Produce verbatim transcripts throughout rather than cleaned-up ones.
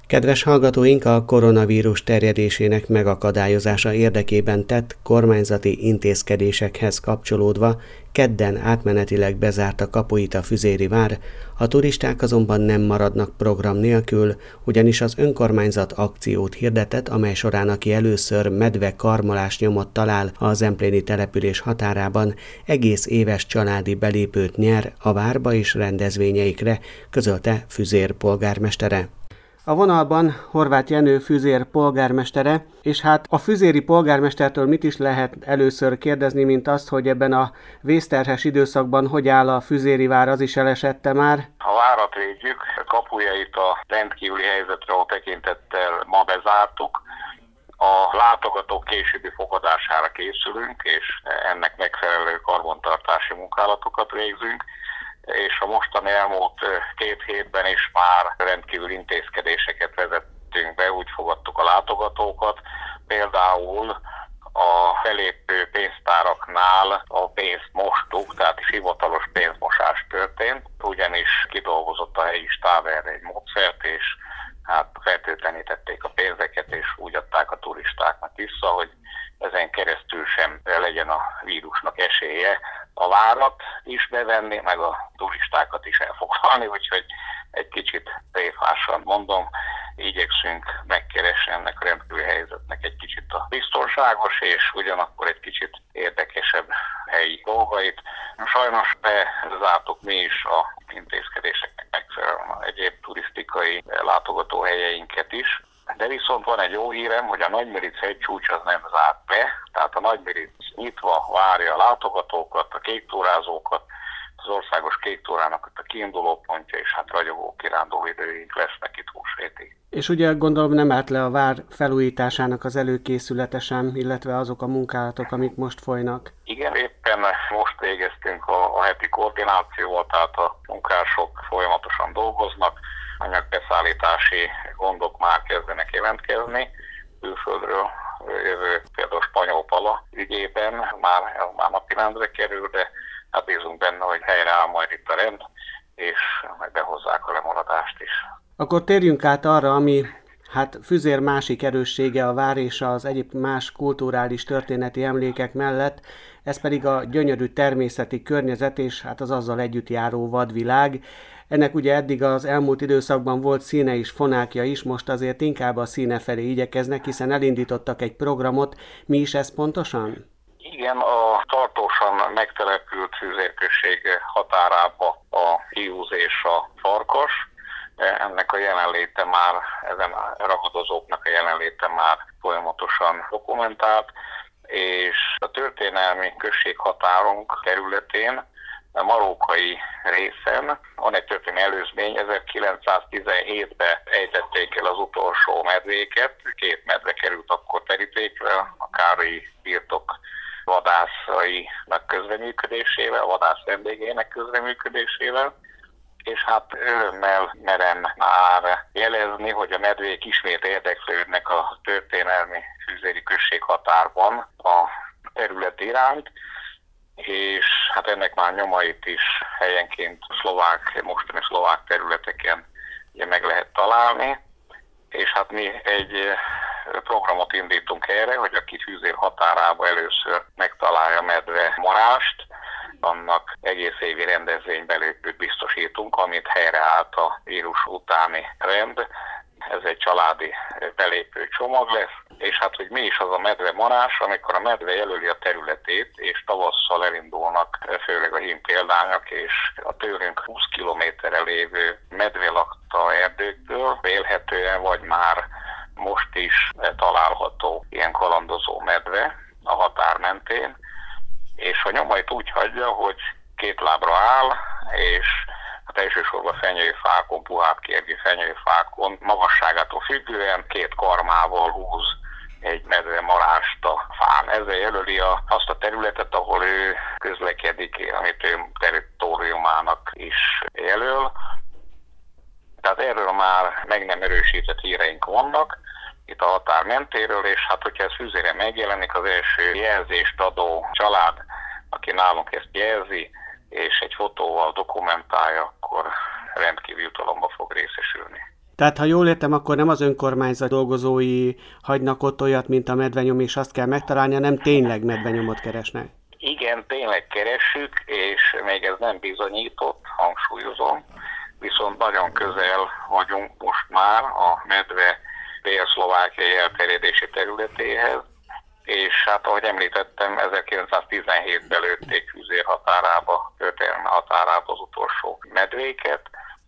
Kedves hallgatóink, a koronavírus terjedésének megakadályozása érdekében tett kormányzati intézkedésekhez kapcsolódva kedden átmenetileg bezárta kapuit a Füzéri vár, a turisták azonban nem maradnak program nélkül, ugyanis az önkormányzat akciót hirdetett, amely során aki először medve karmolás nyomot talál a zempléni település határában, egész éves családi belépőt nyer a várba és rendezvényeikre, közölte Füzér polgármestere. A vonalban Horváth Jenő Füzér polgármestere, és hát a füzéri polgármestertől mit is lehet először kérdezni, mint azt, hogy ebben a vészterhes időszakban hogy áll a Füzéri vár, az is elesette már? A várat védjük, kapujait a rendkívüli helyzetre a tekintettel ma bezártuk. A látogatók későbbi fogadására készülünk, és ennek megfelelő karbantartási munkálatokat végzünk. És a mostani elmúlt két hétben is már rendkívül intézkedéseket vezettünk be, úgy fogadtuk a látogatókat. Például a felépő pénztáraknál a pénzt mostuk, tehát hivatalos pénzmosás történt, ugyanis kidolgozott a helyi stáb erre egy módszert, és hát fertőtlenítették a pénzeket, és úgy adták a turistáknak vissza, hogy ezen keresztül sem legyen a vírusnak esélye a várat is bevenni, meg a turistákat is elfoglalni, úgyhogy egy kicsit tréfásan mondom, igyekszünk megkeresni ennek a rendkívüli helyzetnek egy kicsit a biztonságos és ugyanakkor egy kicsit érdekesebb helyi dolgait. Sajnos bezártuk mi is a intézkedéseknek megfelelően egyéb turisztikai látogatóhelyeinket is. De viszont van egy jó hírem, hogy a Nagymiric hegycsúcs az nem zárt be, tehát a Nagymiric nyitva várja a látogatókat, a kéktúrázókat, az országos kéktúrának a kiinduló pontja, és hát ragyogó kiránduló időink lesznek itt húsvétig. És ugye gondolom nem állt le a vár felújításának az előkészülete sem, illetve azok a munkálatok, amik most folynak? Igen, éppen most végeztünk a, a heti koordinációval, tehát a munkások folyamatosan dolgoznak, anyagbeszállítási gondok már kezdenek jelentkezni, külföldről jövő például spanyol pala ügyében már, már napirendre kerül, de hát bízunk benne, hogy helyreáll majd itt a rend, és meg behozzák a lemaradást is. Akkor térjünk át arra, ami hát Füzér másik erőssége a vár és az egyéb más kulturális történeti emlékek mellett, ez pedig a gyönyörű természeti környezet és hát az azzal együtt járó vadvilág. Ennek ugye eddig az elmúlt időszakban volt színe és fonákja is, most azért inkább a színe felé igyekeznek, hiszen elindítottak egy programot. Mi is ez pontosan? Igen, a tartósan megtelepült Füzér község határába a hiúz és a farkas. Ennek a jelenléte már, ezen a ragadozóknak a jelenléte már folyamatosan dokumentált, és a történelmi községhatárunk területén, a marókai részen van egy történelmi előzmény, ezerkilencszáztizenhétben ejtették el az utolsó medvéket, két medve került akkor terítékre, a Károlyi birtok vadászainak közreműködésével, a vadász vendégének közreműködésével, és hát örömmel merem már jelezni, hogy a medvék ismét érdeklődnek a történelmi füzéri községhatárban a terület iránt, és hát ennek már nyomait is helyenként szlovák, mostani szlovák területeken ugye meg lehet találni, és hát mi egy programot indítunk erre, hogy aki Füzér határába először megtalálja medve marást, annak egész évi rendezvénybelépőt biztosítunk, amit helyreállt a vírus utáni rend. Ez egy családi belépő csomag lesz, és hát, hogy mi is az a medve marás, amikor a medve jelöli a területét, és tavasszal elindulnak, főleg a hím példányok, és a tőlünk húsz kilométerre lévő medvelakta erdőkből vélhetően, vagy már most is található ilyen kalandozó medve a határ mentén, és a nyomait úgy hagyja, hogy két lábra áll, és hát elsősorban fenyőfákon, puhább kérgi fenyőfákon magasságától függően két karmával húz egy medve marást a fán. Ezzel jelöli a, azt a területet, ahol ő közlekedik, amit ő territóriumának is jelöl. Tehát erről már meg nem erősített híreink vannak itt a határ mentéről, és hát hogyha ez Füzére megjelenik, az első jelzést adó család, aki nálunk ezt jelzi, és egy fotóval dokumentálja, akkor rendkívül jutalomba fog részesülni. Tehát, ha jól értem, akkor nem az önkormányzat dolgozói hagynak ott olyat, mint a medvenyom, és azt kell megtalálni, hanem tényleg medvenyomot keresnek. Igen, tényleg keressük, és még ez nem bizonyított, hangsúlyozom, viszont nagyon közel vagyunk most már a medve dél-szlovákiai elterjedési területéhez, és hát ahogy említettem, ezerkilencszáztizenhétben lőtték Füzér határába, történelmi határába az utolsó medvéket,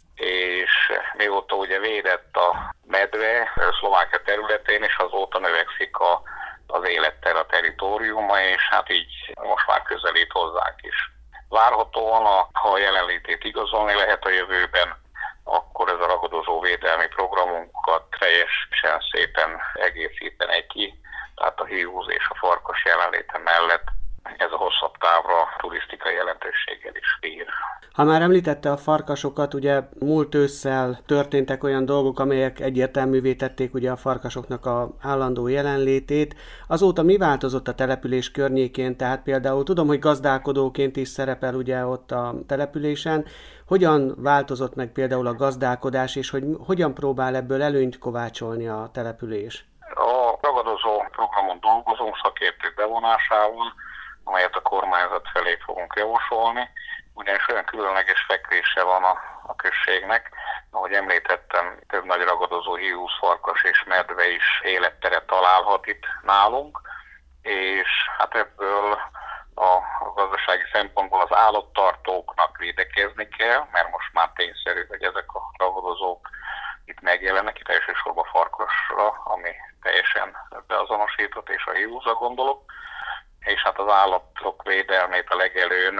és mióta ugye védett a medve Szlovákia területén, és azóta növekszik a, az élettel a territóriuma, és hát így most már közelít hozzánk is. Várhatóan, a, ha a jelenlétét igazolni lehet a jövőben, akkor ez a ragadozó védelmi programunkat teljesen szépen egészítenek ki, tehát a hiúz és a farkas jelenléte mellett ez a hosszabb távra turisztikai jelentőséggel is bír. Ha már említette a farkasokat, ugye múlt ősszel történtek olyan dolgok, amelyek egyértelművé tették ugye a farkasoknak a állandó jelenlétét. Azóta mi változott a település környékén? Tehát például tudom, hogy gazdálkodóként is szerepel ugye ott a településen. Hogyan változott meg például a gazdálkodás, és hogy hogyan próbál ebből előnyt kovácsolni a település? A ragadozó programon dolgozunk szakértők bevonásával, amelyet a kormányzat felé fogunk javasolni, ugyanis olyan különleges fekvése van a, a községnek, ahogy említettem, több nagy ragadozó, hiúz, farkas és medve is életteret találhat itt nálunk, és hát ebből a, a gazdasági szempontból az állattartóknak védekezni kell, mert most már tényszerű, hogy ezek a ragadozók itt megjelennek, itt elsősorban farkasra, ami teljesen beazonosított, és a hiúzra gondolok, és hát az állatok védelmét a legelőn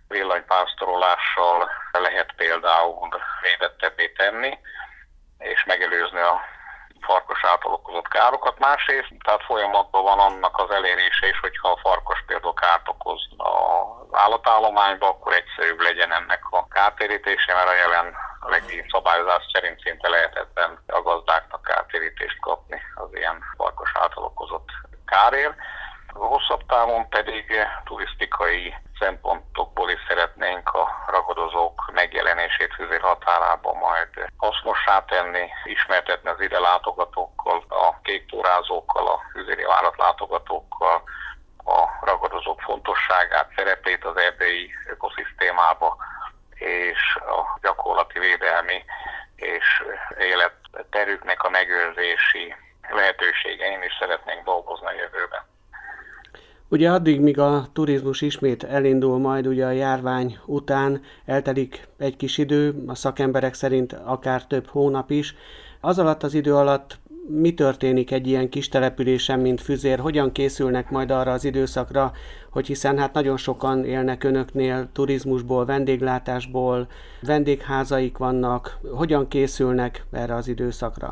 villanypásztorolással lehet például védettebbé tenni, és megelőzni a farkas által okozott károkat. Másrészt, tehát folyamatban van annak az elérése is, hogyha a farkas például kárt okoz az állatállományba, akkor egyszerűbb legyen ennek a kártérítése, mert a jelen a legjobb szabályozás szerint szinte lehetetlen a gazdáknak kártérítést kapni az ilyen farkas által okozott kárért. A hosszabb távon pedig turisztikai szempontokból is szeretnénk a ragadozók megjelenését Füzér határában majd hasznossá tenni, ismertetni az ide látogatókkal, a kéktúrázókkal, a füzéri várat látogatókkal a ragadozók fontosságát, szerepét az erdélyi ökoszisztémába, és a gyakorlati védelmi és életterüknek a megőrzési lehetőségein is szeretnénk dolgozni a jövőben. Ugye addig, míg a turizmus ismét elindul majd ugye a járvány után, eltelik egy kis idő, a szakemberek szerint akár több hónap is. Az alatt az idő alatt mi történik egy ilyen kis településen, mint Füzér? Hogyan készülnek majd arra az időszakra, hogy hiszen hát nagyon sokan élnek önöknél turizmusból, vendéglátásból, vendégházaik vannak. Hogyan készülnek erre az időszakra?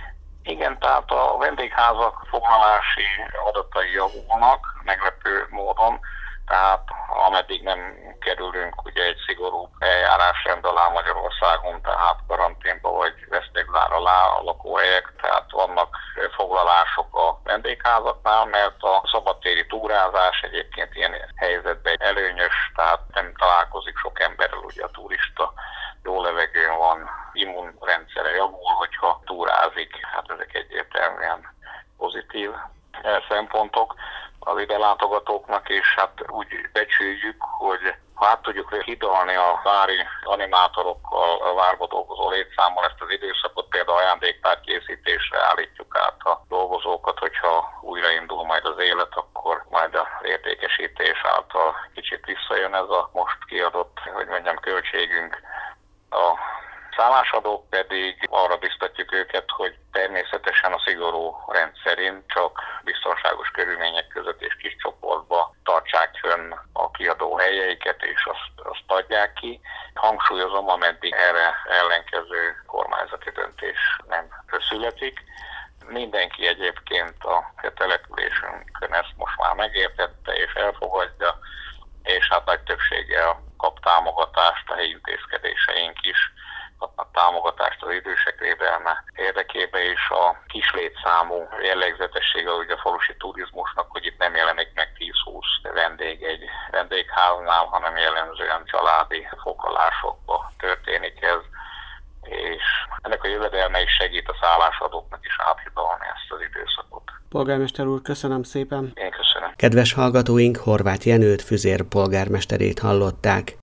Igen, tehát a vendégházak foglalási adatai javulnak meglepő módon, tehát ameddig nem kerülünk ugye egy szigorú eljárásrend alá Magyarországon, tehát karanténba vagy vesztegzár alá a lakóhelyek, tehát vannak foglalások a vendégházaknál, mert a szabadtéri túrázás egyébként ilyen helyzetben előnyös, tehát nem találkozik sok emberrel ugye a turista, jó levegőn van, immunrendszere javul, hogyha túrázik, hát ezek egyértelműen pozitív szempontok az ide látogatóknak, és hát úgy becsüljük, hogy ha át tudjuk hidalni a vári animátorokkal, a várba dolgozó létszámmal ezt az időszakot, például ajándéktár készítésre állítjuk át a dolgozókat, hogyha újraindul majd az élet, akkor majd az értékesítés által kicsit visszajön ez a most kiadott, hogy mondjam, költségünk. A szállásadók pedig arra biztatjuk őket, hogy természetesen a szigorú rendszerint csak biztonságos körülmények között és kis csoportba tartsák fönn a kiadó helyeiket, és azt, azt adják ki. Hangsúlyozom, ameddig erre ellenkező kormányzati döntés nem születik. Mindenki egyébként a településünkön ezt most már megértette és elfogadja, és hát nagy többséggel kap támogatást, a helyi intézkedéseink is kapnak támogatást az idősek védelme érdekében, és a kis létszámú jellegzetessége ugye a falusi turizmusnak, hogy itt nem jelenik meg tíz-húsz vendég egy vendégháznál, hanem jellemzően családi foglalásokba történik ez, és ennek a a jövedelme, és segít a szállásadóknak is áthidalni ezt az időszakot. Polgármester úr, köszönöm szépen! Én köszönöm. Kedves hallgatóink, Horváth Jenőt, Füzér polgármesterét hallották.